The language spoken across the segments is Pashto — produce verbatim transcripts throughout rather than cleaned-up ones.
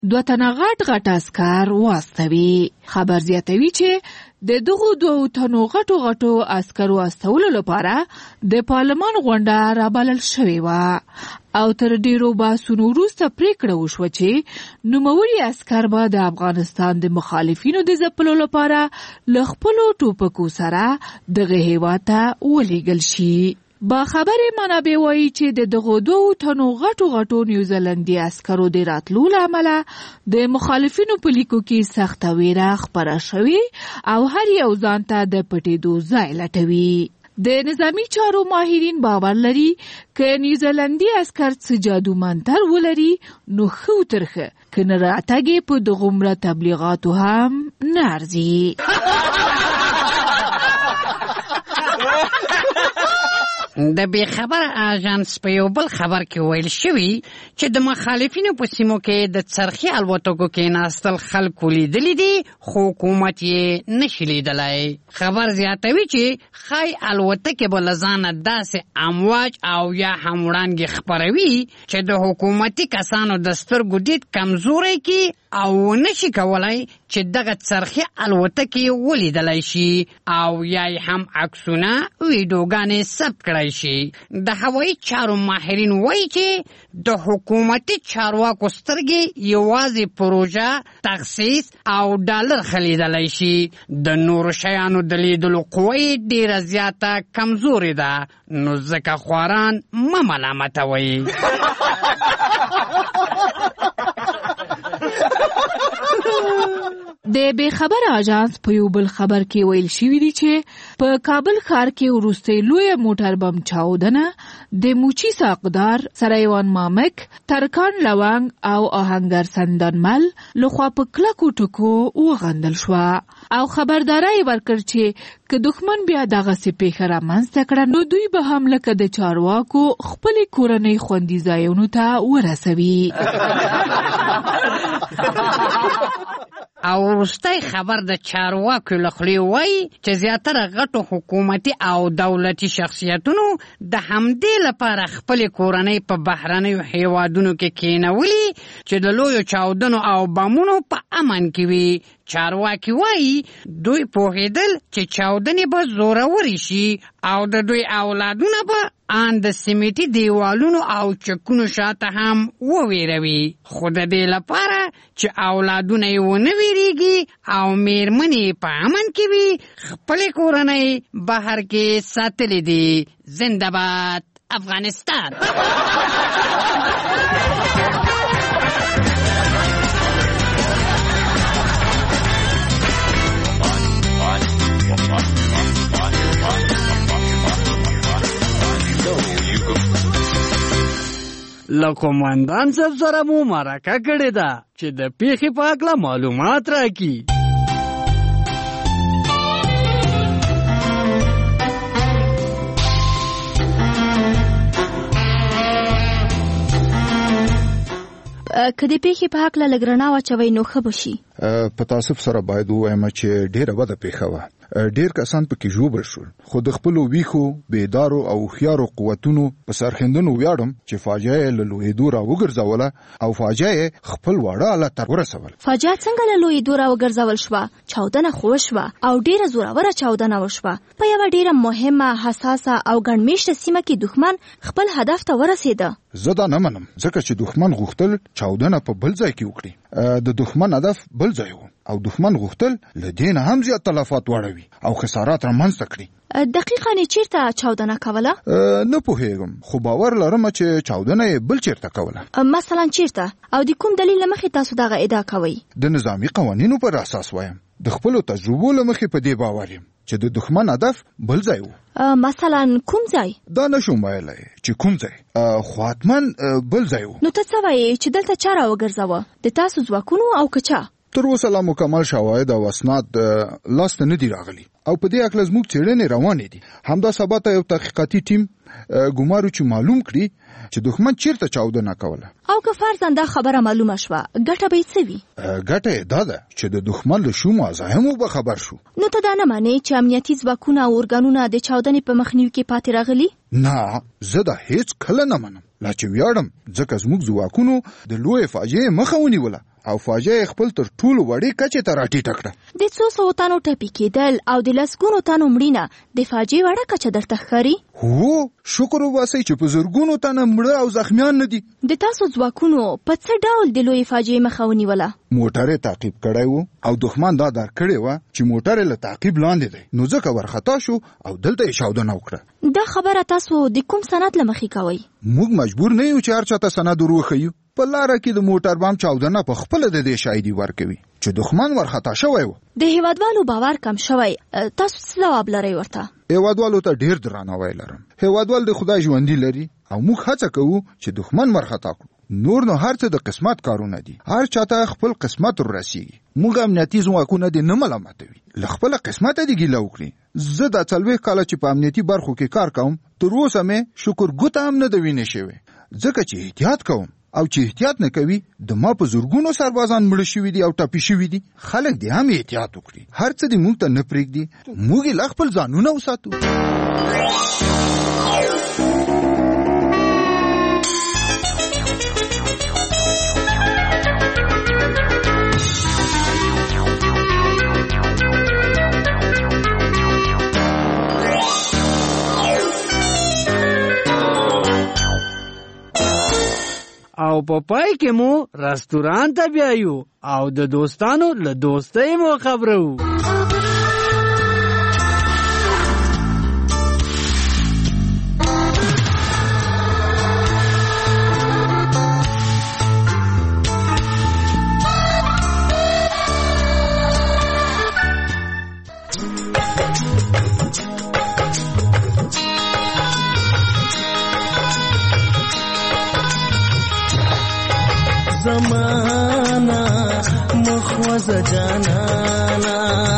دوه تنه غټ غټ عسکر واستوي. خبر زیاتوي چې د دغو دوه تنو غټو غټو عسکرو استولو لپاره د پارلمان غونډه رابلل شوې وه او تر ډیرو بحثونو وروسته پریکړه وشوه چې نوموړي عسکر به د افغانستان د مخالفینو د ځپلو لپاره له خپلو ټوپکو سره دغه هېواد ته ولېږل شي. با خبر منابع وایي چې د دغو دوه تنو غټو غټو نیوزیلندي عسکرو د راتلو له امله د مخالفینو په لیکو کې سخته ویره خپره شوې او هر یو ځان ته د پټېدو ځای لټوي. د نظامی چارو ماهرین باور لري که نیوزیلندي عسکر څه جادو منتر ولري نو ښه وترخه که نه راتګ یې په دغومره تبلیغاتو هم نه ارزي. د بې خبره اژانس په یو بل خبر کې ویل شوي چې د مخالفینو په سیمو کې د څرخي الوتکو کېناستل خلکو لیدلی دي خو حکومت یې نشي لیدلی. خبر زیاتوي چې ښایي الوتکې به له ځانه داسې امواج او یا هم وړانګې خپروي چې د حکومتي کسانو د سترګو دید کمزوری کړي او نشي کولای چې دغه څرخي الوتکې ولیدلی شي او یا هم عکسونه ویډیوګانې ثبت کړی شي. د هوایي چارو ماهرین وایي چې د حکومتي چارواکو سترګې یوازې پروژه، تخصیص او ډالر خلیدلی شي. د نورو شیانو د لیدلو قوه یې ډېره زیاته کمزورې ده، نو ځکه خواران مه ملامتوئ. د بې خبر اژانس په یو بل خبر کې ویل شوي دي چې په کابل ښار کې وروستۍ لویه موټر بم چاودنه د موچي ساقدار سرایوان مامک، ترکان لونګ او آهنګر سندانمل لخوا په کلکو ټکو وغندل شوه او خبرداری ورکړ چې که دښمن بیا دغسې پیښه رامنځته کړه نو دوی به هم لکه د چارواکو خپلې کورنۍ خوندي ځایونو ته ورسوي. او وروستی خبر د چارواکو له خولې وایي چې زیاتره غټو حکومتي او دولتي شخصیتونو د همدې لپاره خپلې کورنۍ په بهرنیو هیوادونو کې کېنولي چې د لویو چاودنو او بمونو په امن کې وي. چارواکي وایي دوی پوهېدل چې چاودنې به زورورې شي او د دوی اولادونه به ان د سیمټي دیوالونو او چکونو شاته هم وویروي، خو د دې لپاره چې اولادونه یې ونه ویریږي او میرمنې په امن کې وي خپلې کورنۍ بهر کې ساتلې دي. زنده باد افغانستان. له قومندان صاحب سره مو مرکه کړې ده چې د پیښې په هکله معلومات راکړي. که د پیښې په هکله لږ رڼا واچوئ نو ښه به شي. په تاسف سره باید ووایم چې ډېره بده پیښه وه. ډېر کسان پکې ژوبل شول، خو د خپلو ویښو بیدارو او هوښیارو قوتونو په سرښندنو ویاړم چې فاجعه یې له لویېدو راوګرځوله او فاجعه یې خپل واړه حالت ته ورسول. فاجعه څنګه له لویېدو راوګرځول شوه؟ چاودنه خو وشوه او ډېره زوروره چاودنه وشوه. په یوه ډېره مهمه، حساسه او ګڼمېشته سیمه کې دښمن خپل هدف ته ورسېده. زه دا نه منم، ځکه چې دښمن غوښتل چاودنه په بل ځای کې وکړي. د دښمن هدف بل ځای و او دښمن غوښتل له دې نه هم زیات تلفات واړوي او خسارات رامنځته کړي. دقیقاً یې چیرته چاودنه کوله؟ نه پوهېږم، خو باور لرم چې چاودنه یې بل چیرته کوله. مثلا چیرته؟ او د کوم دلیل له مخې تاسو دغه ادعا کوئ؟ د نظامي قوانینو پر اساس وایم. د خپلو تجربو له مخې په دې باور یم چې د دښمن هدف بل ځای و. مثلا کوم ځای؟ دا نشم ویلی چې کوم ځای، خو حتما بل ځای و. نو ته څه وایې چې دلته چا راوګرځوه؟ د تاسو ځواکونو او که چا؟ تر اوسه لا مکمل شواهد او اسناد لاس ته نه دي راغلي او په دې هکله زموږ څېړنې روانې دي. همدا سبا ته یو تحقیقاتي ټیم ګمارو چې معلوم کړي چې دښمن چیرته چاودنه کوله. او که فرضاً دا خبره معلومه شوه، ګټه به یې څه وي؟ ګټه یې دا ده چې د دښمن له شومو عزایمو به خبر شو. نو ته دا نه منې چې امنیتي ځواکونه او ارګانونه د چاودنې په مخنیوي کې پاتې راغلي؟ نه، زه دا هیڅ کله نه منم. لا چې ویاړم ځکه زموږ ځواکونو د لویې فاجعې مخه ونیوله او فاجعه خپل تر ټولو وړې کچې ته راټیټه کړه. د څو سوو تنو ټپي کېدل او د لسګونو تنو مړینه د فاجعې وړه کچه درته ښکاري؟ هو، شکر وباسئ چې په زرګونو تنه مړه او زخمیان نه دي. د تاسو ځواکونو په څه ډول د لویې فاجعې مخه ونیوله؟ موټر یې تعقیب کړی و او دښمن دا در کړې وه چې موټر یې له تعقیب لاندې دی، نو ځکه ورخطا شو او دلته یې چاودنه وکړه. دا خبره تاسو د کوم سند له مخې کوئ؟ موږ مجبور نه یو چې هر چاته سند ور وښیو. په لاره کې د موټر بام چاودنه په خپله د دې شاهدي ورکوي چې دښمن ورخطا شوی و. د هیوادوالو باور کم شوی، تاسو څه ځواب لرئ ورته؟ هیوادوالو ته ډیر درناوی لرم. هیوادوال د خدای ژوندي لري او موږ هڅه کوو چې دښمن ورخطا کړو. نور نو هر څه د قسمت کارونه دي، هر چاته خپل قسمت ورسیږي. موږ امنیتي ځواکونه دې نه ملامتوي، له خپله قسمته دې ګیله وکړي. زه دا څلوېښت کاله چې په امنیتي برخو کې کار کوم، تر اوسه مې شکر ګوته هم نه ده وینې شوې، ځکه چې احتیاط کوم. او چې احتیاط نه کوي، د ما په زرګونو سربازان مړه شوي دي او ټپي شوي دي. خلک دې هم احتیاط وکړي، هر څه دې موږ ته نه پرېږدي، موږ یې لا خپل ځانونه وساتو. او په پای کې مو رستوران ته بیایو او د دوستانو له دوستۍ مو خبرو. زمانا مخوز جانانا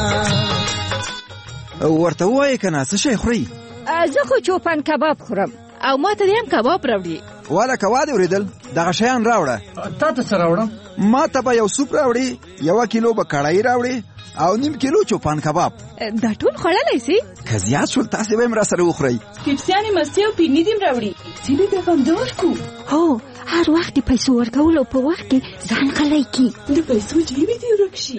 ورته وایې که نه څه شی خورئ؟ زه خو چوپان کباب خورم. او ما ته دې هم کباب راوړي. واله که وا دې اورېدل، دغه شیان راوړه. تا ته څه راوړم؟ ما ته به یو سوپ راوړي، یوه کیلو به کړایي راوړي او نیم کیلو چوپان کباب. دا ټول خوړلی سي؟ که زیات شول تاسې به یې راسره وخورئ. پیپسیانې مستې او پیني دې هم راوړي. ځینې ته هم د ورکو. هو، هر وخت د پیسو ورکولو په وخت کې ځان غلی کي. د پیسو جیبې دې ورک شي.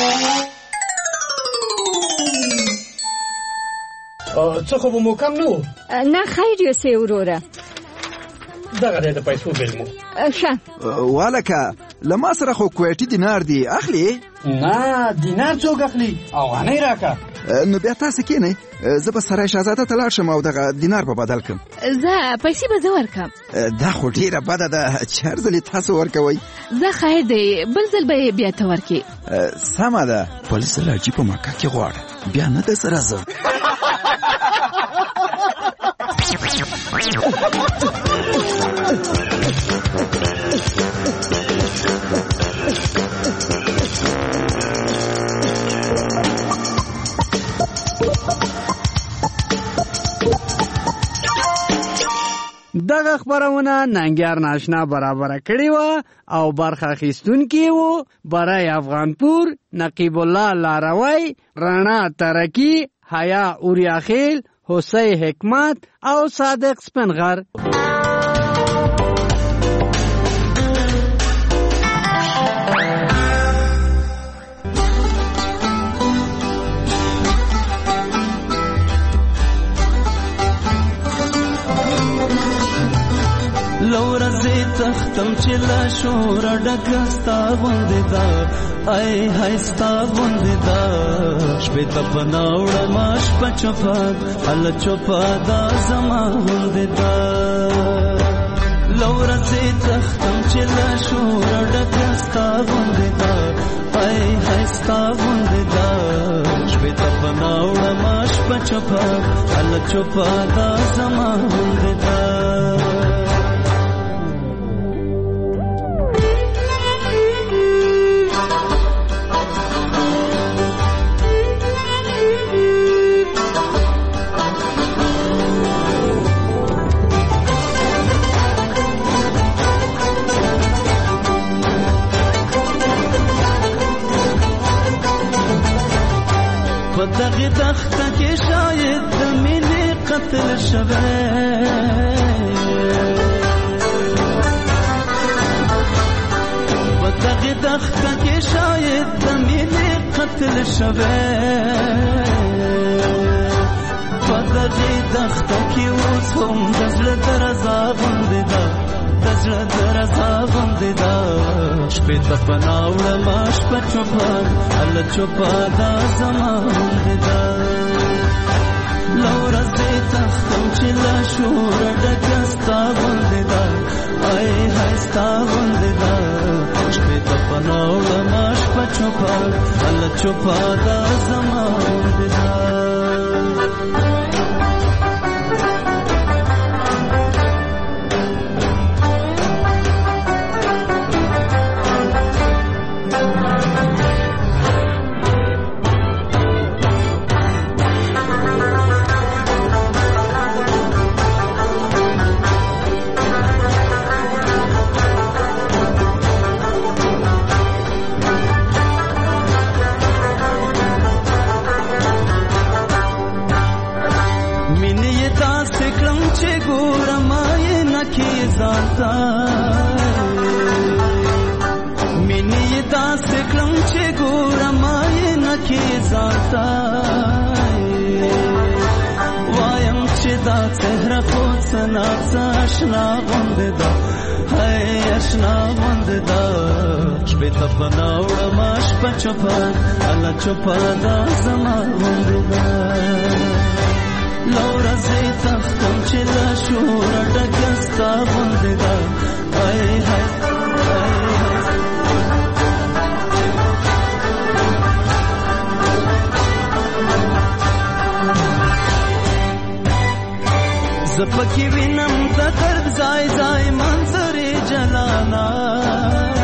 څه خو به مو کم نه و؟ نه خیر یوسې وروره. دغه دی د پیسو بیل مو. ښه واله که له ما سره خو کویټي دینار دی، اخلي؟ نه، دینار څوک اخلي؟ افغانۍ راکه. نو بیا تاسې کینئ، زه به سرای شهزاده ته لاړ شم او دغه دینار به بدل کړم. زه پیسې به زه ورکم. دا خو ډېره بده ده چې هر ځل یې تاسو ورکوئ. زه خیر دی، بل ځل به یې بیا ته ورکې. سمه ده، بل ځل حاجي په مکه کې غواړه، بیا نه ده سره زه. دغه خبرونه ننګیار ناشنا برابره کړې وه او برخه اخیستونکي وو برای افغانپور، نقیب الله لاروی، رڼا ترکی، حیا اوریاخیل، حسی حکمت او صادق سپنغر. لورزی تختم چې لا شور ډکستا غوندې دا، ای های ستا غوندې دا، شپې ته بناوړه ما شپه چوپه، هله چوپه دا زما غوندې دا. لورزی تختم چې لا شور ډکستا غوندې دا، ای های ستا غوندې دا، شپې ته بناوړه ما شپه چوپه، هله چوپه دا زما غوندې دا. دغه دخته کې شاید د مینې قتل شوی، په دغه دښته کې شاید د مینې قتل شوی په دغه دښته کې اوس هم د زړه درزا غوندې ده د زړه درزا غوندې ده شپې ته پناه وړمه شپه چوپه هله چوپه دا زما غوندې ده له ورځې تښتم چې له شوره ډکه ستا غوندې ده ای های ستا غوندې ده شپې ته پناه وړمه شپه چوپه هله چوپه دا زما غوندې ده مینې داسې کړم چې ګورم یې نه کې ځانته وایم چې دا څهره خو څه ناڅه اشنا غوندې ده هی اشنا غوندې ده شپې ته پناه وړمه شپه چوپه هله چوپه دا زما غوندې ده له ورځې تښتم چې له شوره ډکه ستا غوندې ده ای های زه پکې وینم د درد ځای ځای منظرې جلانا